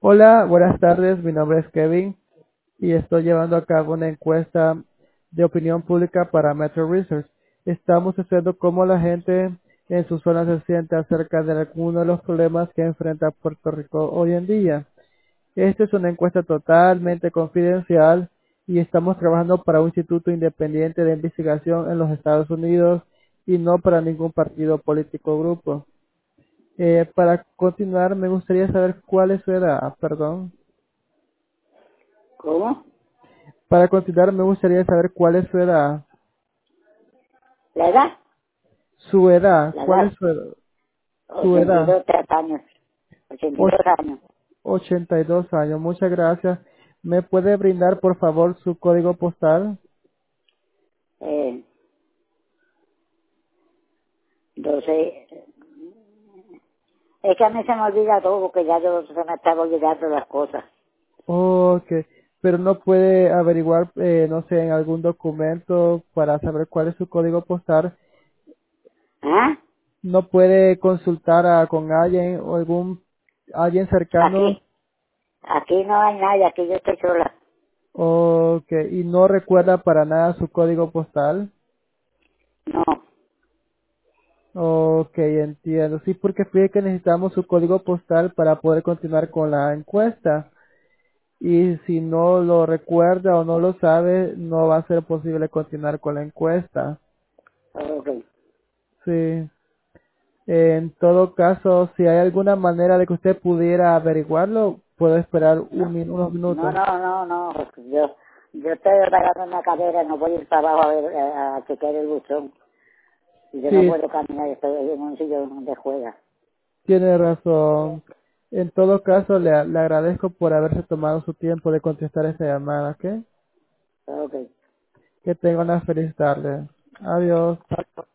Hola, buenas tardes. Mi nombre es Kevin y estoy llevando a cabo una encuesta de opinión pública para Metro Research. Estamos haciendo cómo la gente en su zona se siente acerca de algunos de los problemas que enfrenta Puerto Rico hoy en día. Esta es una encuesta totalmente confidencial y estamos trabajando para un instituto independiente de investigación en los Estados Unidos y no para ningún partido político o grupo. Para continuar, me gustaría saber cuál es su edad, perdón. ¿Cómo? Para continuar, me gustaría saber cuál es su edad. ¿La edad? Su edad, La ¿cuál edad, es su edad? Su edad, 82 años. 82 Och- años. 82 años. Muchas gracias. ¿Me puede brindar, por favor, su código postal? Eh, 12. Es que a mí se me olvida todo porque ya yo se me estaba olvidando las cosas. Ok, pero no puede averiguar, no sé, en algún documento para saber cuál es su código postal. ¿Ah? No puede consultar con alguien o alguien cercano. Aquí no hay nadie, aquí yo estoy sola. Ok, y no recuerda para nada su código postal. No. Ok, entiendo. Sí, porque fíjate que necesitamos su código postal para poder continuar con la encuesta. Y si no lo recuerda o no lo sabe, no va a ser posible continuar con la encuesta. Ok. Sí. En todo caso, si hay alguna manera de que usted pudiera averiguarlo, puedo esperar unos No, minutos. no, no, no. Yo estoy pagando una cadera, no voy a ir para abajo a ver, a chequear el buzón. Y yo no Sí, puedo caminar, estoy en un sillón de juega. tiene razón. En todo caso, le agradezco por haberse tomado su tiempo de contestar esta llamada, ¿ok? Ok. Que tenga una feliz tarde. Adiós.